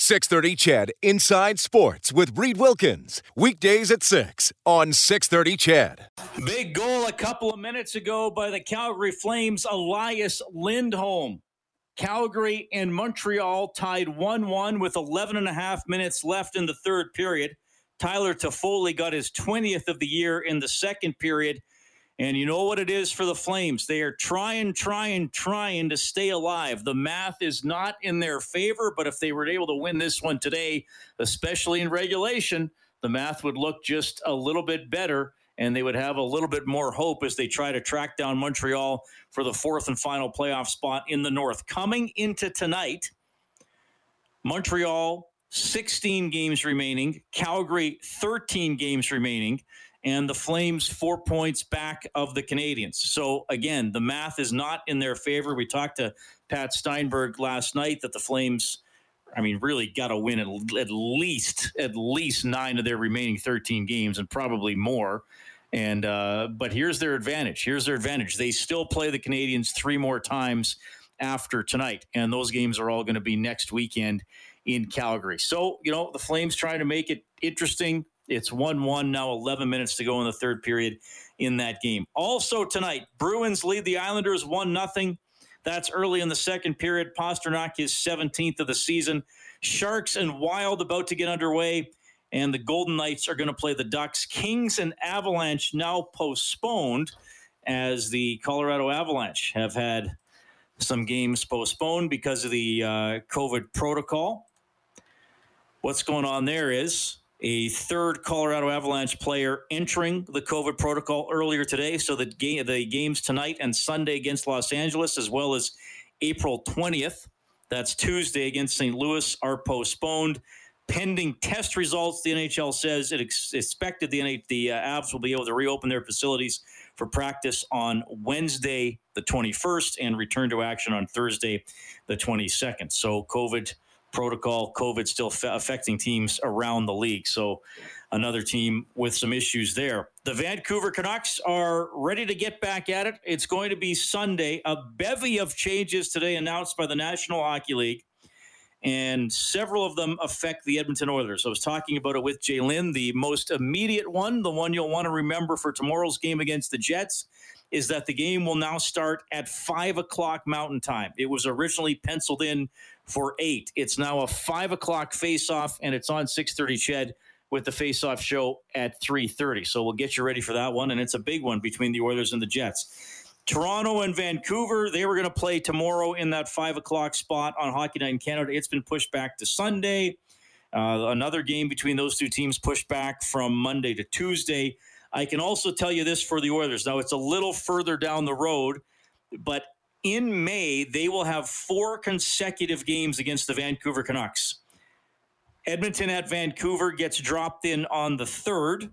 630 CHED Inside Sports with Reed Wilkins. Weekdays at 6 on 630 CHED. Big goal a couple of minutes ago by the Calgary Flames, Elias Lindholm. Calgary and Montreal tied 1-1 with 11 and a half minutes left in the third period. Tyler Toffoli got his 20th of the year in the second period. And you know what it is for the Flames. They are trying to stay alive. The math is not in their favor, but if they were able to win this one today, especially in regulation, the math would look just a little bit better, and they would have a little bit more hope as they try to track down Montreal for the fourth and final playoff spot in the North. Coming into tonight, Montreal, 16 games remaining, Calgary, 13 games remaining, and the Flames 4 points back of the Canadiens. So, again, the math is not in their favor. We talked to Pat Steinberg last night that the Flames, really got to win at least 9 of their remaining 13 games and probably more. And but here's their advantage. They still play the Canadiens 3 more times after tonight, and those games are all going to be next weekend in Calgary. So, the Flames trying to make it interesting. It's 1-1 now, 11 minutes to go in the third period in that game. Also tonight, Bruins lead the Islanders 1-0. That's early in the second period. Pastrnak is 17th of the season. Sharks and Wild about to get underway, and the Golden Knights are going to play the Ducks. Kings and Avalanche now postponed as the Colorado Avalanche have had some games postponed because of the COVID protocol. What's going on there is a third Colorado Avalanche player entering the COVID protocol earlier today. So the games tonight and Sunday against Los Angeles, as well as April 20th, that's Tuesday against St. Louis, are postponed. Pending test results, the NHL says it expected the Avs will be able to reopen their facilities for practice on Wednesday, the 21st, and return to action on Thursday, the 22nd. So COVID still affecting teams around the league. So another team with some issues there. The Vancouver Canucks are ready to get back at it. It's going to be Sunday. A bevy of changes today announced by the National Hockey League, and several of them affect the Edmonton Oilers. I was talking about it with Jay Lynn. The most immediate one, the one you'll want to remember for tomorrow's game against the Jets, is that the game will now start at 5 o'clock Mountain Time. It was originally penciled in for 8. It's now a 5 o'clock face-off, and it's on 630 CHED with the face-off show at 3:30. So we'll get you ready for that one, and it's a big one between the Oilers and the Jets. Toronto and Vancouver, they were going to play tomorrow in that 5 o'clock spot on Hockey Night in Canada. It's been pushed back to Sunday. Another game between those two teams pushed back from Monday to Tuesday. I can also tell you this for the Oilers. Now, it's a little further down the road, but in May, they will have 4 consecutive games against the Vancouver Canucks. Edmonton at Vancouver gets dropped in on the 3rd.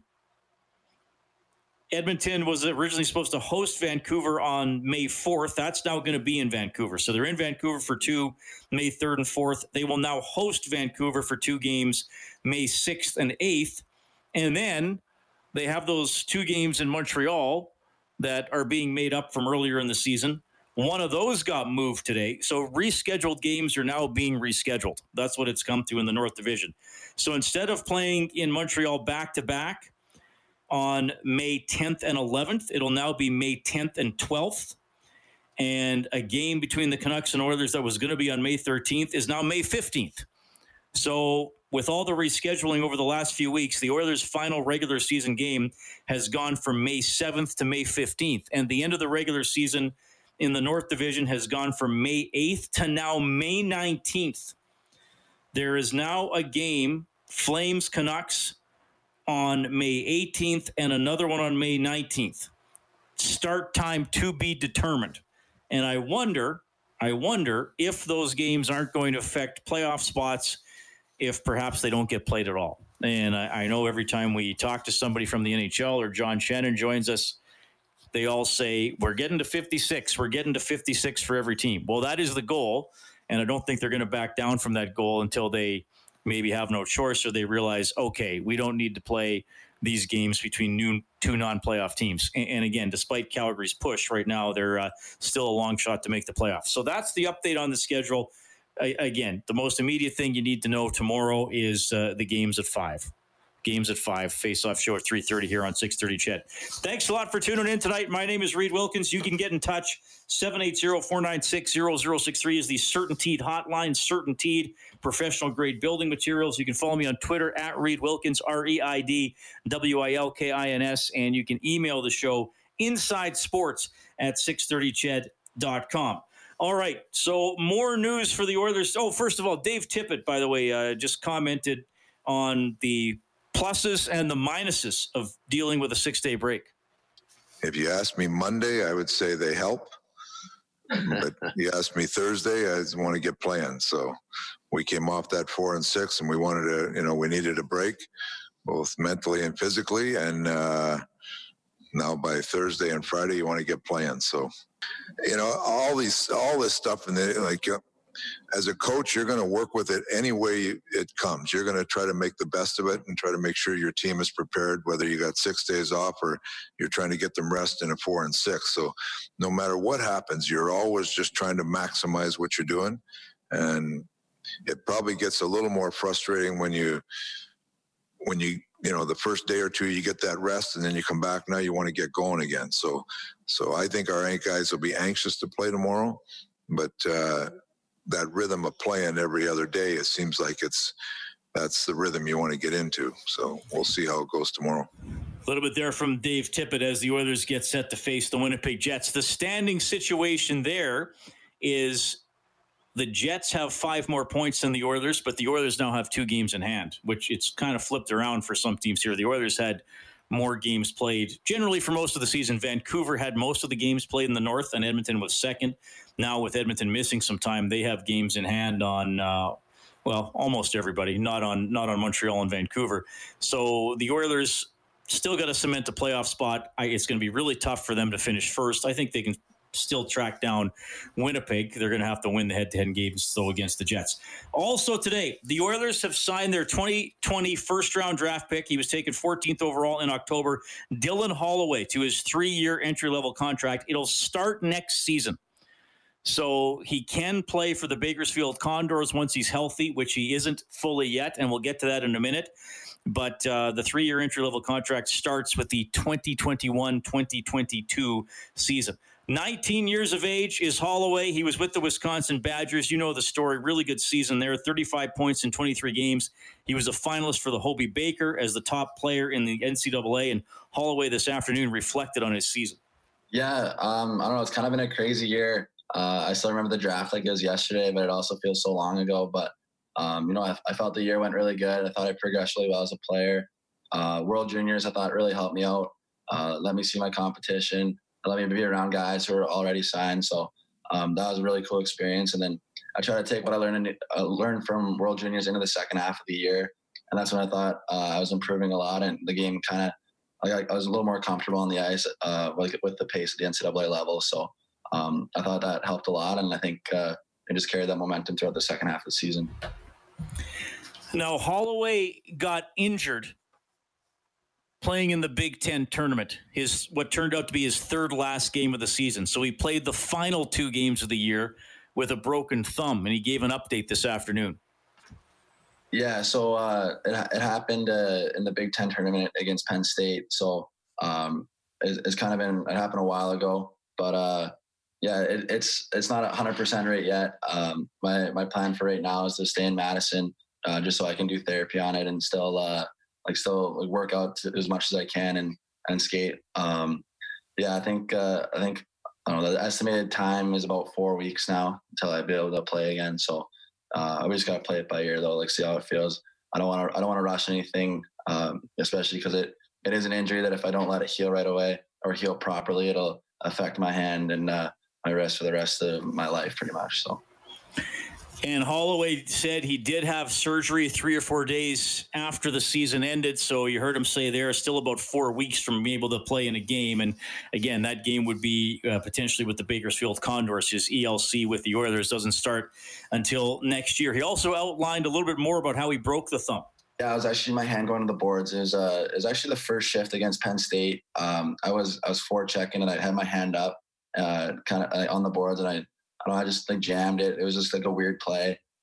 Edmonton was originally supposed to host Vancouver on May 4th. That's now going to be in Vancouver. So they're in Vancouver for 2, May 3rd and 4th. They will now host Vancouver for 2 games, May 6th and 8th. And then they have those 2 games in Montreal that are being made up from earlier in the season. One of those got moved today. So rescheduled games are now being rescheduled. That's what it's come to in the North Division. So instead of playing in Montreal back-to-back on May 10th and 11th, it'll now be May 10th and 12th. And a game between the Canucks and Oilers that was going to be on May 13th is now May 15th. So with all the rescheduling over the last few weeks, the Oilers' final regular season game has gone from May 7th to May 15th. And the end of the regular season in the North Division has gone from May 8th to now May 19th. There is now a game, Flames-Canucks, on May 18th and another one on May 19th. Start time to be determined. And I wonder if those games aren't going to affect playoff spots if perhaps they don't get played at all. And I know every time we talk to somebody from the NHL or John Shannon joins us, they all say, we're getting to 56. We're getting to 56 for every team. Well, that is the goal, and I don't think they're going to back down from that goal until they maybe have no choice or they realize, okay, we don't need to play these games between 2 non-playoff teams. And again, despite Calgary's push right now, they're still a long shot to make the playoffs. So that's the update on the schedule again, the most immediate thing you need to know tomorrow is the games at 5. Games at 5, face-off show at 3:30 here on 630 CHED. Thanks a lot for tuning in tonight. My name is Reed Wilkins. You can get in touch. 780-496-0063 is the CertainTeed hotline. CertainTeed, professional-grade building materials. You can follow me on Twitter at Reed Wilkins, ReidWilkins, and you can email the show insidesports@630ched.com. All right, so more news for the Oilers. Oh, first of all, Dave Tippett, by the way, just commented on the pluses and the minuses of dealing with a 6-day break. If you asked me Monday, I would say they help. But you asked me Thursday, I want to get playing. So we came off that 4 and 6, and we wanted to, we needed a break, both mentally and physically. And now by Thursday and Friday, you want to get playing. So, all this stuff, and as a coach, you're going to work with it any way it comes. You're going to try to make the best of it and try to make sure your team is prepared, whether you got 6 days off or you're trying to get them rest in a 4 and 6. So no matter what happens, you're always just trying to maximize what you're doing. And it probably gets a little more frustrating when you the first day or two, you get that rest and then you come back. Now you want to get going again. So I think our guys will be anxious to play tomorrow, but, that rhythm of playing every other day, it seems like that's the rhythm you want to get into. So we'll see how it goes tomorrow. A little bit there from Dave Tippett as the Oilers get set to face the Winnipeg Jets. The standing situation there is the Jets have 5 more points than the Oilers, but the Oilers now have 2 games in hand, which it's kind of flipped around for some teams here. The Oilers had more games played generally for most of the season. Vancouver had most of the games played in the North, and Edmonton was second. Now with Edmonton missing some time, they have games in hand on almost everybody, not on Montreal and Vancouver. So the Oilers still got to cement a playoff spot. It's going to be really tough for them to finish first. I think they can still track down Winnipeg. They're going to have to win the head-to-head games, though, against the Jets. Also today, the Oilers have signed their 2020 first-round draft pick. He was taken 14th overall in October, Dylan Holloway, to his 3-year entry-level contract. It'll start next season. So he can play for the Bakersfield Condors once he's healthy, which he isn't fully yet, and we'll get to that in a minute. But the 3-year entry-level contract starts with the 2021-2022 season. 19 years of age is Holloway. He was with the Wisconsin Badgers. You know the story. Really good season there. 35 points in 23 games. He was a finalist for the Hobey Baker as the top player in the NCAA, and Holloway this afternoon reflected on his season. Yeah, I don't know. It's kind of been a crazy year. I still remember the draft like it was yesterday, but it also feels so long ago. But, I felt the year went really good. I thought I progressed really well as a player. World Juniors, I thought, really helped me out. Let me see my competition. Let me be around guys who are already signed. So that was a really cool experience. And then I try to take what I learned from World Juniors into the second half of the year. And that's when I thought I was improving a lot. And the game kind of, I was a little more comfortable on the ice with the pace at the NCAA level. So I thought that helped a lot. And I think it just carried that momentum throughout the second half of the season. Now, Holloway got injured playing in the Big Ten tournament, what turned out to be his third last game of the season. So he played the final 2 games of the year with a broken thumb, and he gave an update this afternoon. Yeah, so it happened in the Big Ten tournament against Penn State. So it happened a while ago, but it's not 100% right yet. My plan for right now is to stay in Madison just so I can do therapy on it and still work out as much as I can and skate. I think the estimated time is about 4 weeks now until I'll be able to play again. So we just got to play it by ear though, see how it feels. I don't want to rush anything, especially because it is an injury that if I don't let it heal right away or heal properly, it'll affect my hand and my wrist for the rest of my life pretty much. So. And Holloway said he did have surgery 3 or 4 days after the season ended. So you heard him say there, still about 4 weeks from being able to play in a game. And again, that game would be potentially with the Bakersfield Condors. His ELC with the Oilers doesn't start until next year. He also outlined a little bit more about how he broke the thumb. Yeah, it was actually my hand going to the boards. It was actually the first shift against Penn State. I was forechecking and I had my hand up kind of on the boards and I just jammed it. It was just like a weird play.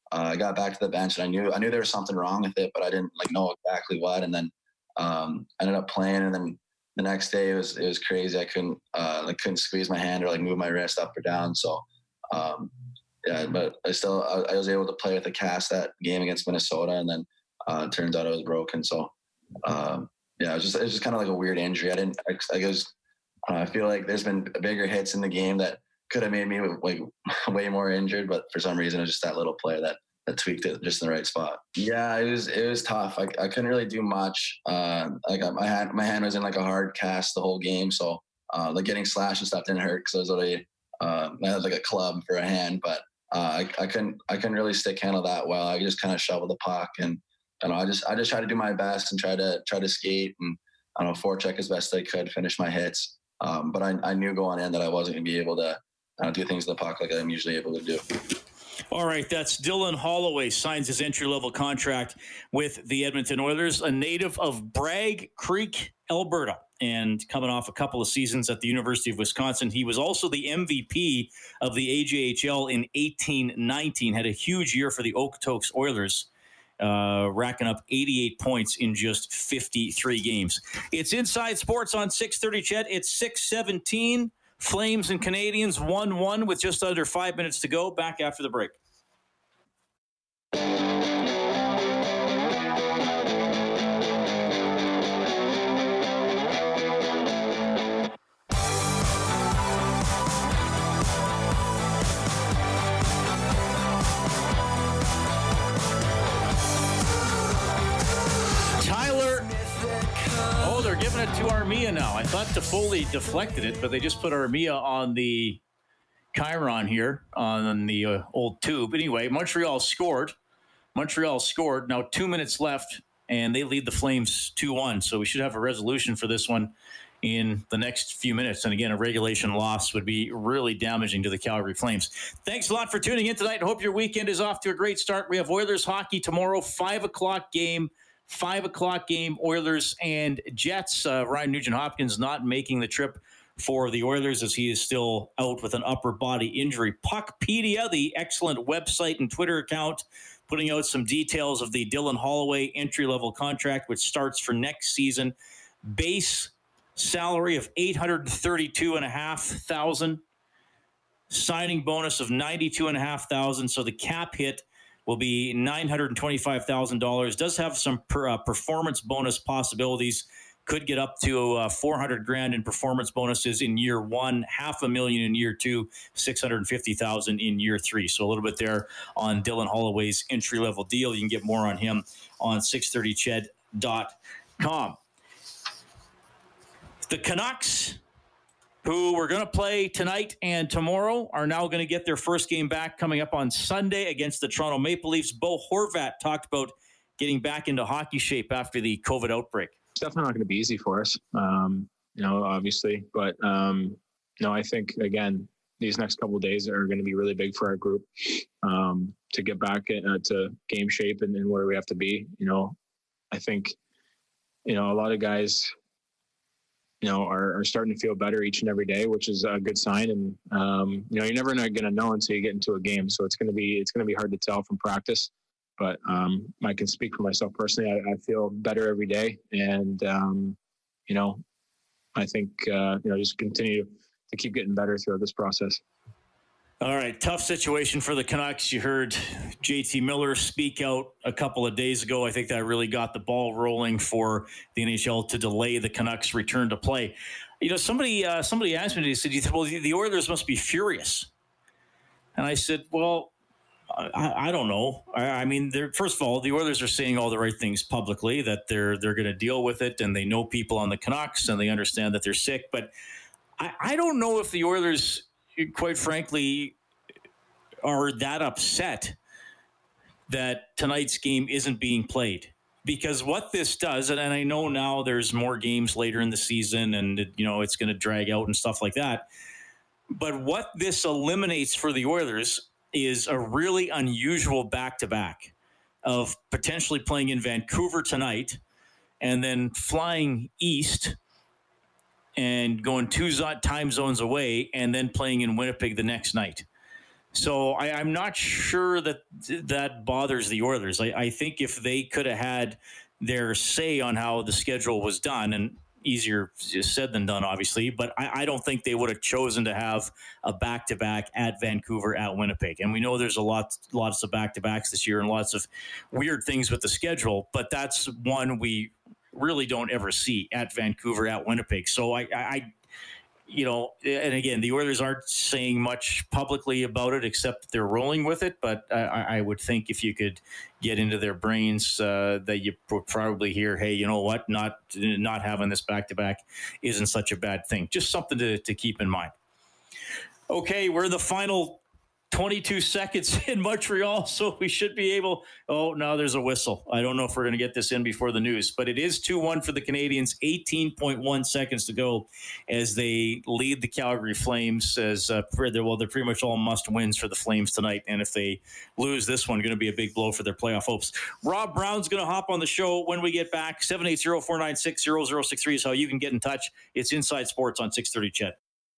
I got back to the bench, and I knew there was something wrong with it, but I didn't know exactly what. And then I ended up playing, and then the next day it was crazy. I couldn't squeeze my hand or move my wrist up or down. So but I was able to play with a cast that game against Minnesota, and then it turns out I was broken. So it was just kind of a weird injury. I feel like there's been bigger hits in the game that could have made me way more injured, but for some reason it was just that little play that tweaked it just in the right spot. Yeah, it was tough. I couldn't really do much. My hand was in a hard cast the whole game, so getting slashed and stuff didn't hurt because I was already I had a club for a hand, but I couldn't really stick handle that well. I just kind of shoveled the puck, and I just tried to do my best and try to skate and forecheck as best I could, finish my hits. But I knew going in that I wasn't going to be able to do things with the puck like I'm usually able to do. All right, that's Dylan Holloway signs his entry-level contract with the Edmonton Oilers, a native of Bragg Creek, Alberta, and coming off a couple of seasons at the University of Wisconsin. He was also the MVP of the AJHL in 18-19, had a huge year for the Okotoks Oilers, racking up 88 points in just 53 games. It's Inside Sports on 630 CHED. It's 6:17. Flames and Canadians 1-1 with just under 5 minutes to go. Back after the break. They're giving it to Armia now. I thought Toffoli deflected it, but they just put Armia on the Chiron here on the old tube. Anyway, Montreal scored. Now 2 minutes left, and they lead the Flames 2-1. So we should have a resolution for this one in the next few minutes. And again, a regulation loss would be really damaging to the Calgary Flames. Thanks a lot for tuning in tonight. Hope your weekend is off to a great start. We have Oilers hockey tomorrow, 5 o'clock game. 5 o'clock game, Oilers and Jets. Ryan Nugent-Hopkins not making the trip for the Oilers as he is still out with an upper body injury. Puckpedia, the excellent website and Twitter account, putting out some details of the Dylan Holloway entry-level contract, which starts for next season. Base salary of $832,500. Signing bonus of $92,500. So the cap hit will be $925,000. Does have some performance bonus possibilities. Could get up to $400,000 in performance bonuses in year one, $500,000 in year two, $650,000 in year three. So a little bit there on Dylan Holloway's entry-level deal. You can get more on him on 630ched.com. The Canucks, who we're going to play tonight and tomorrow, are now going to get their first game back coming up on Sunday against the Toronto Maple Leafs. Bo Horvat talked about getting back into hockey shape after the COVID outbreak. It's definitely not going to be easy for us, obviously. But, I think, again, these next couple of days are going to be really big for our group to get back to game shape and where we have to be. I think, a lot of guys – are starting to feel better each and every day, which is a good sign. And, you're never going to know until you get into a game. So it's going to be hard to tell from practice, but I can speak for myself personally. I feel better every day. And, I think, just continue to keep getting better throughout this process. All right, tough situation for the Canucks. You heard JT Miller speak out a couple of days ago. I think that really got the ball rolling for the NHL to delay the Canucks' return to play. Somebody asked me, they said, well, the Oilers must be furious. And I said, well, I don't know. I mean, first of all, the Oilers are saying all the right things publicly, that they're going to deal with it, and they know people on the Canucks, and they understand that they're sick. But I don't know if the Oilers, quite frankly, are that upset that tonight's game isn't being played. Because what this does, and I know now there's more games later in the season and, it's going to drag out and stuff like that. But what this eliminates for the Oilers is a really unusual back-to-back of potentially playing in Vancouver tonight and then flying east and going two time zones away and then playing in Winnipeg the next night. So I'm not sure that bothers the Oilers. I think if they could have had their say on how the schedule was done, and easier said than done, obviously, but I don't think they would have chosen to have a back-to-back at Vancouver, at Winnipeg. And we know there's lots of back-to-backs this year and lots of weird things with the schedule, but that's one we really don't ever see, at Vancouver, at Winnipeg. So I and again, the Oilers aren't saying much publicly about it except that they're rolling with it. But I would think if you could get into their brains, that you would probably hear, hey, you know what, not having this back-to-back isn't such a bad thing. Just something to keep in mind. Okay, we're in the final 22 seconds in Montreal, so we should be able... Oh, now there's a whistle. I don't know if we're going to get this in before the news, but it is 2-1 for the Canadians, 18.1 seconds to go as they lead the Calgary Flames. As they're pretty much all must-wins for the Flames tonight, and if they lose this one, going to be a big blow for their playoff hopes. Rob Brown's going to hop on the show when we get back. 780-496-0063 is how you can get in touch. It's Inside Sports on 630 CHED.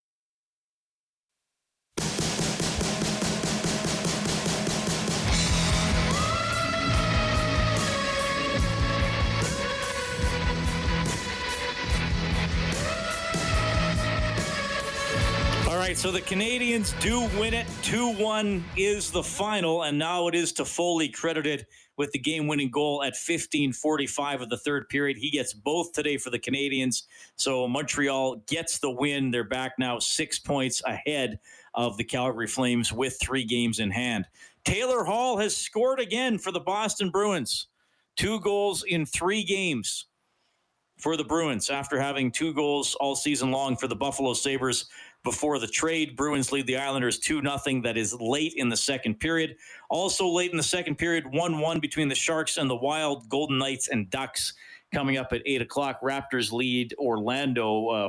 All right, so the Canadians do win it. 2-1 is the final, and now it is Toffoli credited with the game-winning goal at 15:45 of the third period. He gets both today for the Canadians, so Montreal gets the win. They're back now 6 points ahead of the Calgary Flames with 3 games in hand. Taylor Hall has scored again for the Boston Bruins. 2 goals in 3 games for the Bruins after having 2 goals all season long for the Buffalo Sabres. Before the trade, Bruins lead the Islanders 2-0. That is late in the second period. Also late in the second period, 1-1 between the Sharks and the Wild, Golden Knights and Ducks. Coming up at 8 o'clock, Raptors lead Orlando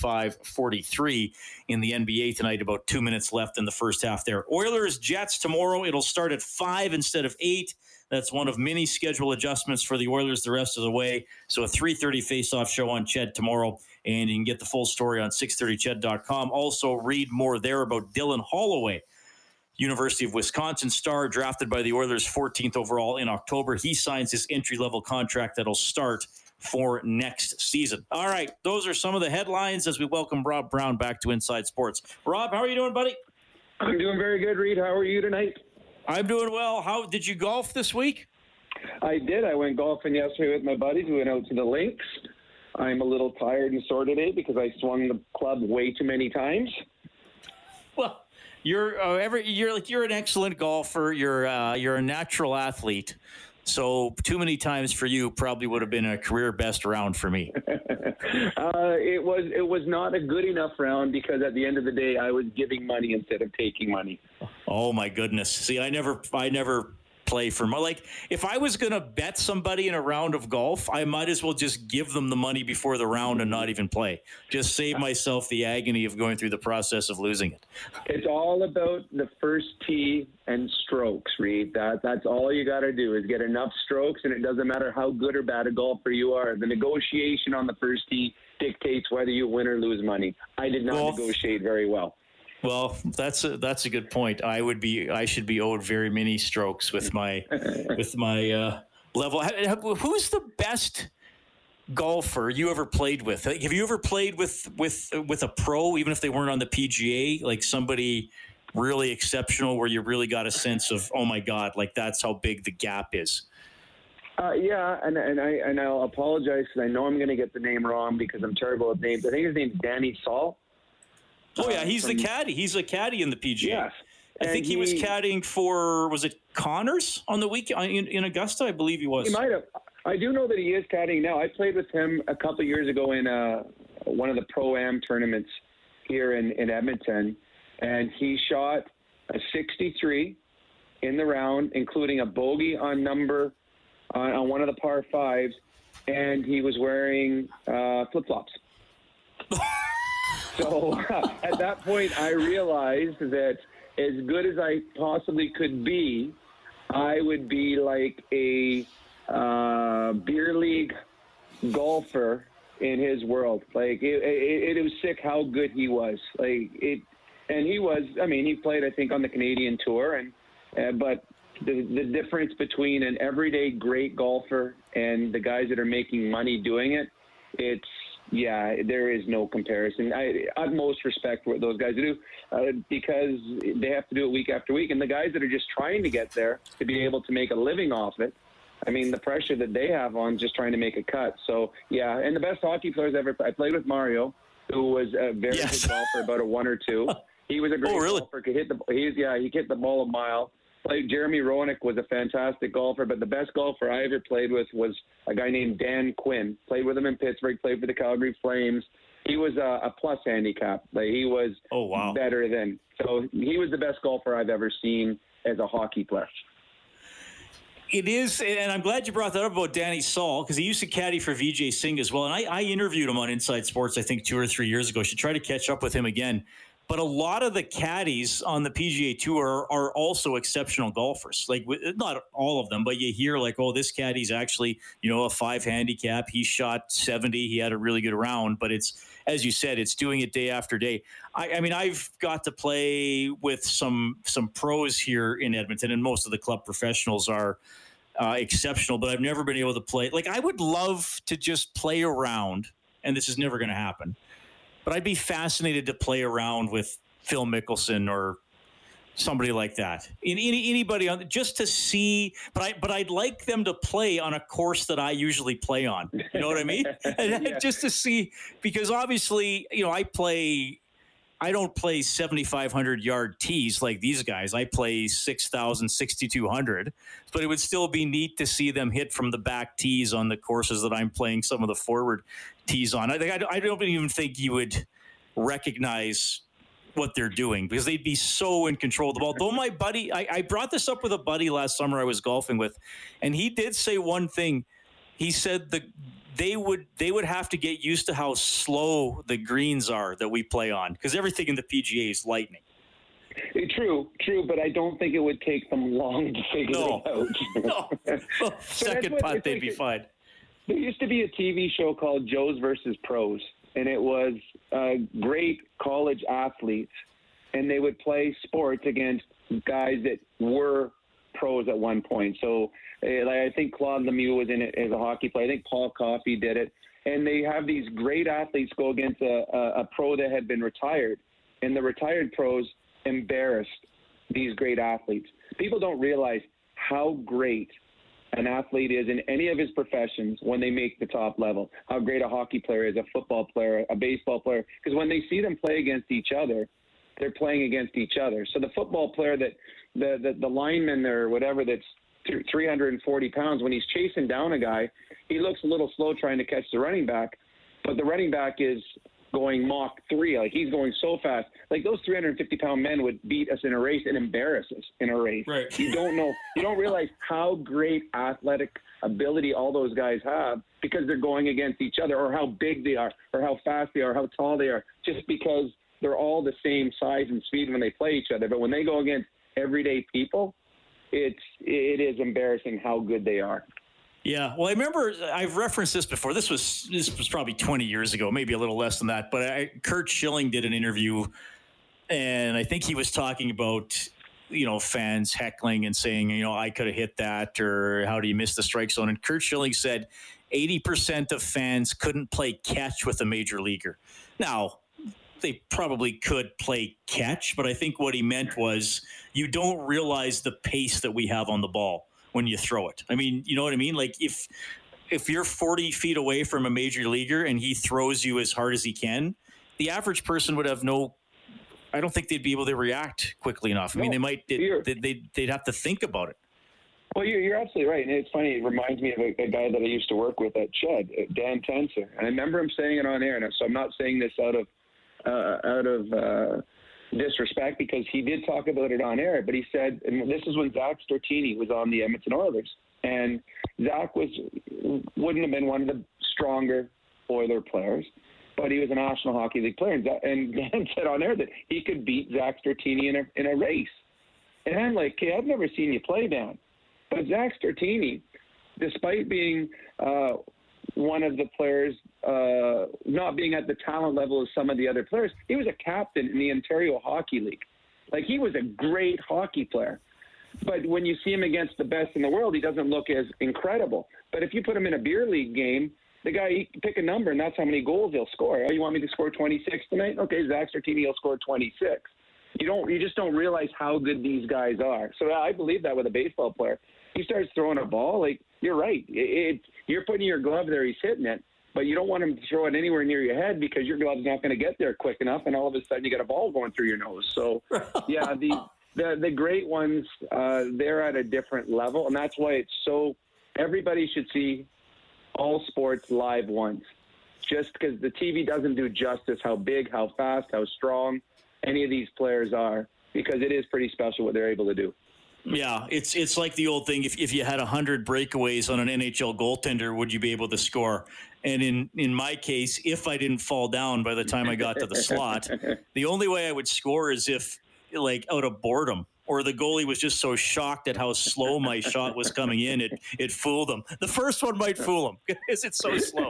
45-43 in the NBA tonight. About 2 minutes left in the first half there. Oilers, Jets tomorrow. It'll start at 5 instead of 8. That's one of many schedule adjustments for the Oilers the rest of the way. So a 3:30 face-off show on CHED tomorrow, and you can get the full story on 630ched.com. Also, read more there about Dylan Holloway, University of Wisconsin star, drafted by the Oilers 14th overall in October. He signs his entry-level contract that'll start for next season. All right, those are some of the headlines as we welcome Rob Brown back to Inside Sports. Rob, how are you doing, buddy? I'm doing very good, Reed. How are you tonight? I'm doing well. How did you golf this week? I did. I went golfing yesterday with my buddies. We went out to the links. I'm a little tired and sore today because I swung the club way too many times. Well, you're an excellent golfer. You're a natural athlete. So too many times for you probably would have been a career best round for me. It was not a good enough round because at the end of the day, I was giving money instead of taking money. Oh my goodness! See, I never play for money. Like, if I was going to bet somebody in a round of golf, I might as well just give them the money before the round and not even play. Just save myself the agony of going through the process of losing it. It's all about the first tee and strokes, Reed. That's all you got to do is get enough strokes, and it doesn't matter how good or bad a golfer you are. The negotiation on the first tee dictates whether you win or lose money. I did not negotiate very well. Well, that's a good point. I should be owed very many strokes with my level. Who's the best golfer you ever played with? Have you ever played with a pro, even if they weren't on the PGA, like somebody really exceptional where you really got a sense of, oh my God, like that's how big the gap is? Yeah, and I'll apologize because I know I'm going to get the name wrong because I'm terrible with names. I think his name's Danny Saul. Oh, yeah, he's the caddy. He's a caddy in the PGA. Yes. I think he was caddying for, was it Connors on the week in Augusta? I believe he was. He might have. I do know that he is caddying now. I played with him a couple of years ago in one of the Pro-Am tournaments here in Edmonton, and he shot a 63 in the round, including a bogey on one of the par fives, and he was wearing flip-flops. So at that point, I realized that as good as I possibly could be, I would be like a beer league golfer in his world. Like it was sick how good he was. Like And he played, I think, on the Canadian Tour, but the difference between an everyday great golfer and the guys that are making money doing it, there is no comparison. I have most respect for what those guys do because they have to do it week after week. And the guys that are just trying to get there to be able to make a living off it, I mean, the pressure that they have on just trying to make a cut. So, yeah, and the best hockey players ever. I played with Mario, who was a very good golfer, about a 1 or 2. He was a great golfer. He could hit the ball a mile. Jeremy Roenick was a fantastic golfer, but the best golfer I ever played with was a guy named Dan Quinn. Played with him in Pittsburgh, played for the Calgary Flames. He was a plus handicap. He was better than. So he was the best golfer I've ever seen as a hockey player. It is, and I'm glad you brought that up about Danny Saul, because he used to caddy for Vijay Singh as well. And I interviewed him on Inside Sports, I think 2 or 3 years ago. Should try to catch up with him again. But a lot of the caddies on the PGA Tour are also exceptional golfers. Like, not all of them, but you hear like, oh, this caddy's actually, a 5 handicap. He shot 70. He had a really good round. But it's, as you said, it's doing it day after day. I mean, I've got to play with some pros here in Edmonton, and most of the club professionals are exceptional. But I've never been able to play. Like, I would love to just play around, and this is never going to happen. But I'd be fascinated to play around with Phil Mickelson or somebody like that. Anybody on, just to see. But I'd like them to play on a course that I usually play on. You know what I mean? Just to see, because obviously, I don't play 7,500 yard tees like these guys. I play 6,000, 6,200. But it would still be neat to see them hit from the back tees on the courses that I'm playing some of the forward tees on. I don't even think you would recognize what they're doing because they'd be so in control of the ball. Though my buddy, I brought this up with a buddy last summer I was golfing with, and he did say one thing. He said they would have to get used to how slow the greens are that we play on, because everything in the PGA is lightning. True, but I don't think it would take them long to figure it out. No. Second putt, they'd be fine. There used to be a TV show called Joes versus Pros, and it was great college athletes, and they would play sports against guys that were pros at one point. So I think Claude Lemieux was in it as a hockey player. I think Paul Coffey did it. And they have these great athletes go against a pro that had been retired, and the retired pros embarrassed these great athletes. People don't realize how great an athlete is in any of his professions when they make the top level, how great a hockey player is, a football player, a baseball player, because when they see them play against each other, they're playing against each other. So the football player that the lineman or whatever that's 340 pounds, when he's chasing down a guy, he looks a little slow trying to catch the running back, but the running back is going Mach 3. Like, he's going so fast. Like, those 350-pound men would beat us in a race and embarrass us in a race. Right. You don't realize how great athletic ability all those guys have because they're going against each other, or how big they are, or how fast they are, how tall they are, just because they're all the same size and speed when they play each other. But when they go against everyday people, it is embarrassing how good they are. Yeah, well, I remember I've referenced this before. This was probably 20 years ago, maybe a little less than that. But Curt Schilling did an interview, and I think he was talking about fans heckling and saying I could have hit that, or how do you miss the strike zone? And Curt Schilling said 80% of fans couldn't play catch with a major leaguer. Now, they probably could play catch, but I think what he meant was you don't realize the pace that we have on the ball when you throw it. I mean, you know what I mean? Like, if you're 40 feet away from a major leaguer and he throws you as hard as he can, the average person would have I don't think they'd be able to react quickly enough. I mean, they'd have to think about it. Well, you're absolutely right. And it's funny, it reminds me of a guy that I used to work with at Chud, Dan Tenser. And I remember him saying it on air. And so I'm not saying this out of disrespect, because he did talk about it on air, but he said, and this is when Zach Stortini was on the Edmonton Oilers, and Zach wouldn't have been one of the stronger Oiler players, but he was a National Hockey League player, and Dan said on air that he could beat Zach Stortini in a race. And I'm like, okay, I've never seen you play, Dan, but Zach Stortini, despite being one of the players not being at the talent level of some of the other players. He was a captain in the Ontario Hockey League. Like, he was a great hockey player. But when you see him against the best in the world, he doesn't look as incredible. But if you put him in a beer league game, the guy, he can pick a number, and that's how many goals he'll score. Oh, you want me to score 26 tonight? Okay, Zach Sartini will score 26. You just don't realize how good these guys are. So I believe that with a baseball player. He starts throwing a ball, like, you're right. You're putting your glove there, he's hitting it, but you don't want him to throw it anywhere near your head because your glove's not going to get there quick enough, and all of a sudden you got a ball going through your nose. So, yeah, the great ones, they're at a different level, and that's why it's so – everybody should see all sports live once, just because the TV doesn't do justice how big, how fast, how strong any of these players are, because it is pretty special what they're able to do. Yeah, it's like the old thing. If you had 100 breakaways on an NHL goaltender, would you be able to score? And in my case, if I didn't fall down by the time I got to the slot, the only way I would score is if, like, out of boredom, or the goalie was just so shocked at how slow my shot was coming in, it fooled him. The first one might fool him because it's so slow.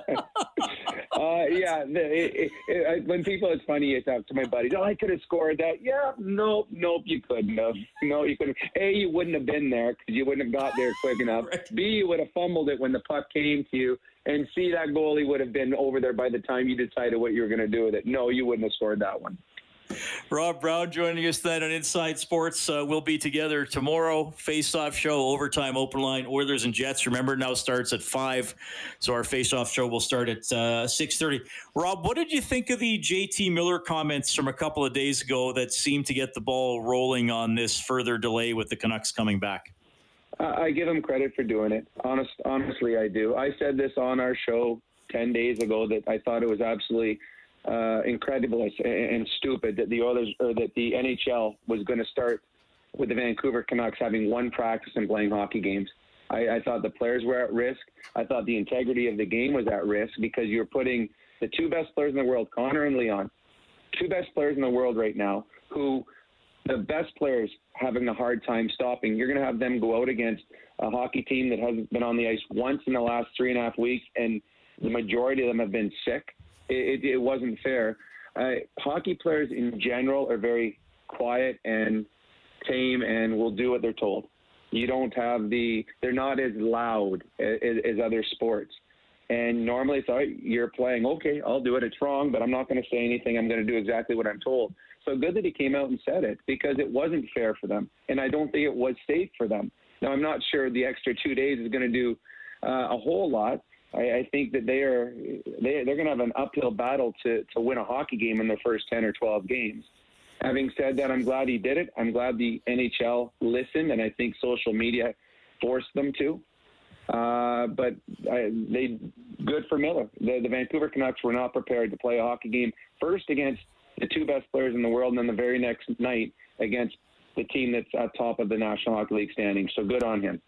Yeah, when people, it's funny, I talk to my buddies, I could have scored that. Yeah, nope, you couldn't have. No, you couldn't. A, you wouldn't have been there because you wouldn't have got there quick enough. Right. B, you would have fumbled it when the puck came to you. And C, that goalie would have been over there by the time you decided what you were going to do with it. No, you wouldn't have scored that one. Rob Brown joining us tonight on Inside Sports. We'll be together tomorrow. Face-off show, overtime, open line, Oilers and Jets. Remember, now starts at 5, so our face-off show will start at 6:30. Rob, what did you think of the JT Miller comments from a couple of days ago that seemed to get the ball rolling on this further delay with the Canucks coming back? I give him credit for doing it. Honestly, I do. I said this on our show 10 days ago that I thought it was absolutely incredible and stupid that the Oilers, or that the NHL was going to start with the Vancouver Canucks having one practice and playing hockey games. I thought the players were at risk. I thought the integrity of the game was at risk because you're putting the two best players in the world, Connor and Leon, two best players in the world right now, who the best players having a hard time stopping. You're going to have them go out against a hockey team that hasn't been on the ice once in the last 3.5 weeks, and the majority of them have been sick. It wasn't fair. Hockey players in general are very quiet and tame and will do what they're told. You don't have they're not as loud as other sports. And normally it's, all right, you're playing, okay, I'll do it. It's wrong, but I'm not going to say anything. I'm going to do exactly what I'm told. So good that he came out and said it, because it wasn't fair for them. And I don't think it was safe for them. Now, I'm not sure the extra 2 days is going to do a whole lot. I think that they're going to have an uphill battle to win a hockey game in their first 10 or 12 games. Having said that, I'm glad he did it. I'm glad the NHL listened, and I think social media forced them to. But good for Miller. The Vancouver Canucks were not prepared to play a hockey game first against the two best players in the world, and then the very next night against the team that's at top of the National Hockey League standing. So good on him.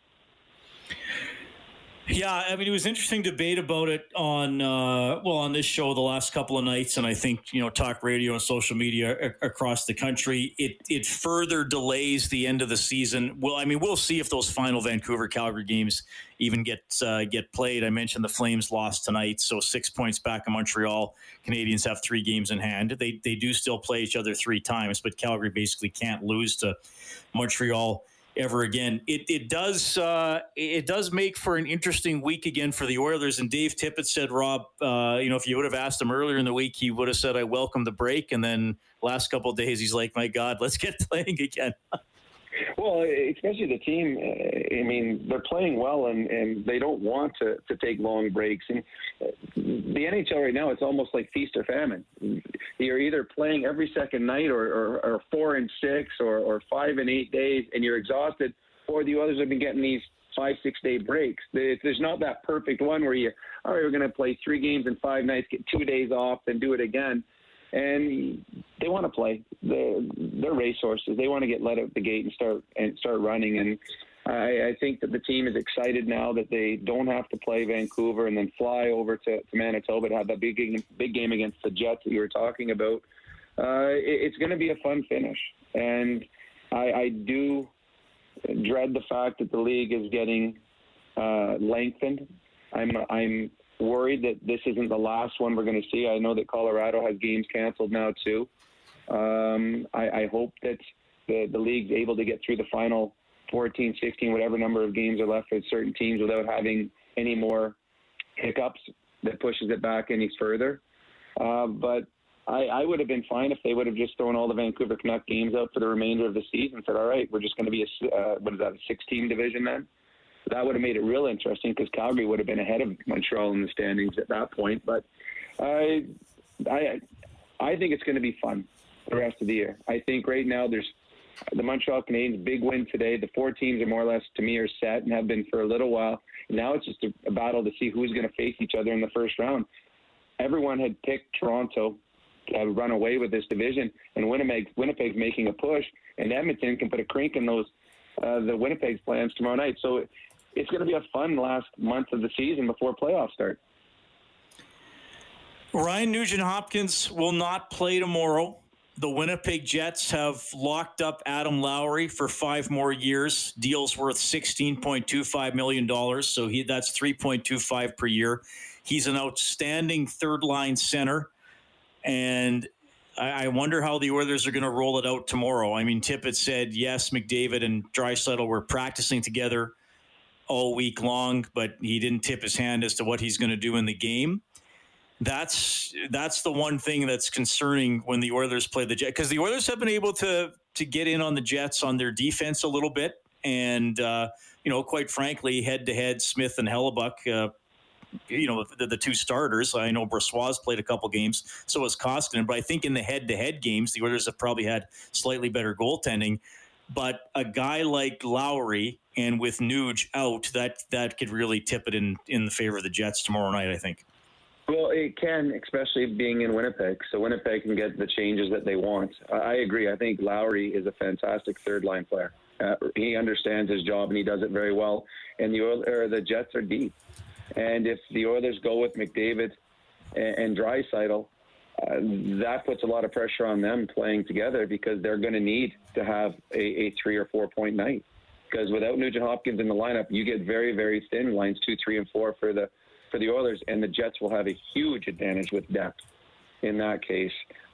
Yeah, I mean, it was interesting debate about it on this show the last couple of nights, and I think, talk radio and social media across the country. It further delays the end of the season. Well, I mean, we'll see if those final Vancouver-Calgary games even get played. I mentioned the Flames lost tonight, so 6 points back in Montreal. Canadians have 3 games in hand. They do still play each other 3 times, but Calgary basically can't lose to Montreal ever again. It does make for an interesting week again for the Oilers. And Dave Tippett said, Rob, if you would have asked him earlier in the week, he would have said, I welcome the break. And then last couple of days, he's like, my God, let's get playing again. Well, especially the team, I mean, they're playing well, and they don't want to take long breaks. And the NHL right now, it's almost like feast or famine. You're either playing every second night or 4 and 6 or 5 and 8 days, and you're exhausted, or the others have been getting these 5-6 day breaks. There's not that perfect one where we're going to play 3 games in 5 nights, get 2 days off, then do it again. And they want to play. They're racehorses. They want to get let out the gate and start running. And I think that the team is excited now that they don't have to play Vancouver and then fly over to Manitoba to have that big game against the Jets that you were talking about. It's going to be a fun finish. And I do dread the fact that the league is getting lengthened. I'm worried that this isn't the last one we're going to see. I know that Colorado has games canceled now too. I hope that the league's able to get through the final 14, 16, whatever number of games are left for certain teams without having any more hiccups that pushes it back any further. But I would have been fine if they would have just thrown all the Vancouver Canuck games out for the remainder of the season and said, all right, we're just going to be a 16 division then? That would have made it real interesting because Calgary would have been ahead of Montreal in the standings at that point. But I think it's going to be fun the rest of the year. I think right now there's the Montreal Canadiens, big win today. The 4 teams are more or less, to me, are set and have been for a little while. Now it's just a battle to see who's going to face each other in the first round. Everyone had picked Toronto to run away with this division, and Winnipeg's making a push, and Edmonton can put a crink in those the Winnipeg's plans tomorrow night. So it's going to be a fun last month of the season before playoffs start. Ryan Nugent-Hopkins will not play tomorrow. The Winnipeg Jets have locked up Adam Lowry for 5 more years. Deal's worth $16.25 million, so that's $3.25 per year. He's an outstanding third-line center, and I wonder how the Oilers are going to roll it out tomorrow. I mean, Tippett said, yes, McDavid and Draisaitl were practicing together all week long, but he didn't tip his hand as to what he's going to do in the game. That's the one thing that's concerning when the Oilers play the Jets, because the Oilers have been able to get in on the Jets on their defense a little bit. And, quite frankly, head-to-head, Smith and Hellebuck, the 2 starters. I know Brossoit's played a couple games, so has Koskinen. But I think in the head-to-head games, the Oilers have probably had slightly better goaltending. But a guy like Lowry and with Nuge out, that could really tip it in the favor of the Jets tomorrow night, I think. Well, it can, especially being in Winnipeg. So Winnipeg can get the changes that they want. I agree. I think Lowry is a fantastic third-line player. He understands his job, and he does it very well. And the Jets are deep. And if the Oilers go with McDavid and Draisaitl, that puts a lot of pressure on them playing together because they're going to need to have a 3 or 4 point night. Because without Nugent-Hopkins in the lineup, you get very, very thin lines 2, 3, and 4 for the Oilers, and the Jets will have a huge advantage with depth in that case.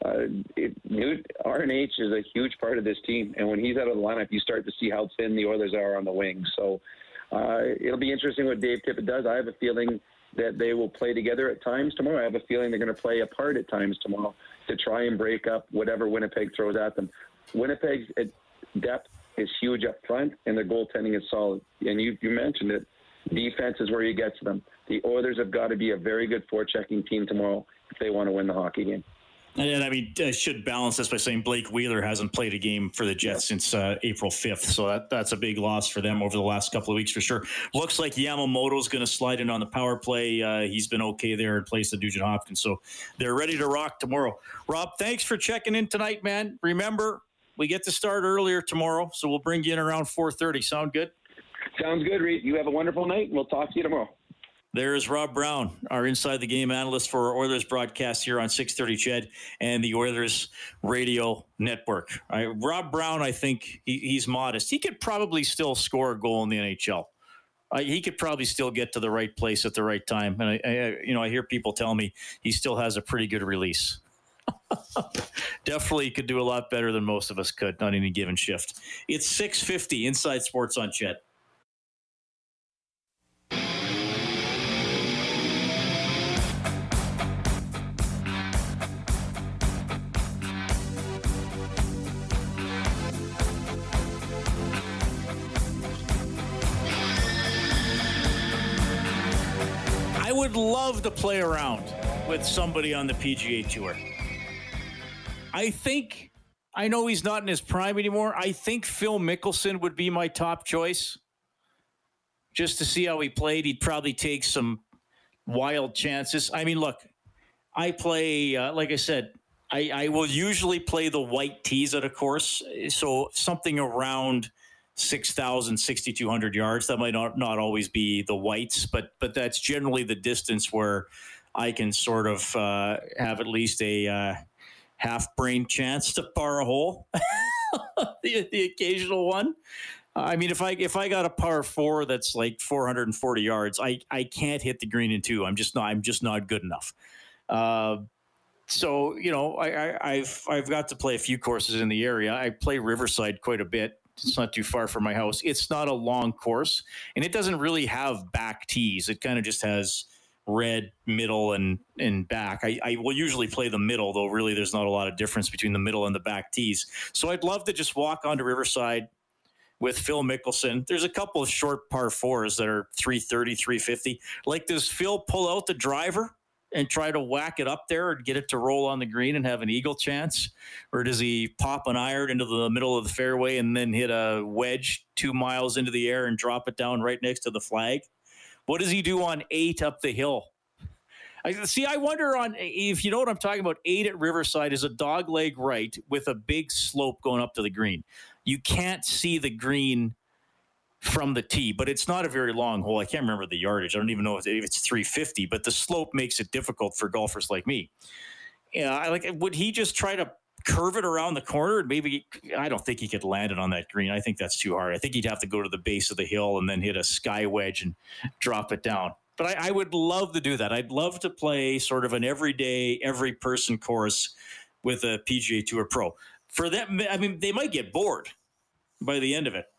RNH is a huge part of this team, and when he's out of the lineup, you start to see how thin the Oilers are on the wings. So it'll be interesting what Dave Tippett does. I have a feeling that they will play together at times tomorrow. I have a feeling they're going to play apart at times tomorrow to try and break up whatever Winnipeg throws at them. Winnipeg's depth is huge up front, and their goaltending is solid. And you mentioned it. Defense is where you get to them. The Oilers have got to be a very good forechecking team tomorrow if they want to win the hockey game. And I should balance this by saying Blake Wheeler hasn't played a game for the Jets since April 5th. So that's a big loss for them over the last couple of weeks for sure. Looks like Yamamoto's going to slide in on the power play. He's been okay there in place of Nugent-Hopkins. So they're ready to rock tomorrow. Rob, thanks for checking in tonight, man. Remember, we get to start earlier tomorrow, so we'll bring you in around 4:30. Sound good? Sounds good, Reed. You have a wonderful night, and we'll talk to you tomorrow. There's Rob Brown, our Inside the Game analyst for our Oilers broadcast here on 630 CHED and the Oilers Radio Network. Rob Brown, I think he's modest. He could probably still score a goal in the NHL. He could probably still get to the right place at the right time. And I hear people tell me he still has a pretty good release. Definitely could do a lot better than most of us could on any given shift. It's 6:50 Inside Sports on CHED. I would love to play around with somebody on the PGA Tour. I know he's not in his prime anymore. I think Phil Mickelson would be my top choice. Just to see how he played, he'd probably take some wild chances. I mean, look, I play, like I said, I will usually play the white tees at a course. So something around 6,000, 6,200 yards. That might not always be the whites, but that's generally the distance where I can sort of have at least a half-brain chance to par a hole, the occasional one. I mean, if I got a par 4 that's like 440 yards, I can't hit the green in 2. I'm just not good enough. So I've got to play a few courses in the area. I play Riverside quite a bit. It's not too far from my house. It's not a long course, and it doesn't really have back tees. It kind of just has red, middle, and back. I will usually play the middle, though really there's not a lot of difference between the middle and the back tees. So I'd love to just walk onto Riverside with Phil Mickelson. There's a couple of short par 4s that are 330, 350. Like, does Phil pull out the driver and try to whack it up there and get it to roll on the green and have an eagle chance? Or does he pop an iron into the middle of the fairway and then hit a wedge 2 miles into the air and drop it down right next to the flag? What does he do on 8 up the hill? I wonder if you know what I'm talking about. 8 at Riverside is a dog leg right with a big slope going up to the green. You can't see the green from the tee, but it's not a very long hole. I can't remember the yardage. I don't even know if it's 350, but the slope makes it difficult for golfers like me. Yeah, would he just try to curve it around the corner? And maybe, I don't think he could land it on that green. I think that's too hard. I think he'd have to go to the base of the hill and then hit a sky wedge and drop it down. But I would love to do that. I'd love to play sort of an everyday, every person course with a PGA Tour pro. For them, I mean, they might get bored by the end of it.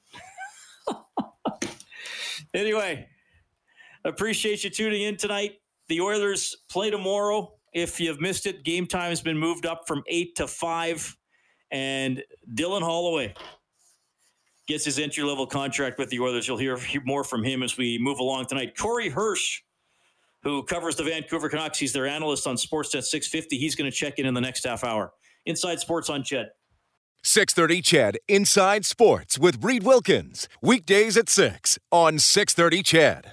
Anyway, appreciate you tuning in tonight. The Oilers play tomorrow. If you've missed it, game time has been moved up from 8 to 5. And Dylan Holloway gets his entry-level contract with the Oilers. You'll hear more from him as we move along tonight. Corey Hirsch, who covers the Vancouver Canucks, he's their analyst on Sportsnet 650. He's going to check in the next half hour. Inside Sports on Ched. 630 Ched Inside Sports with Reed Wilkins. Weekdays at 6 on 630 Ched.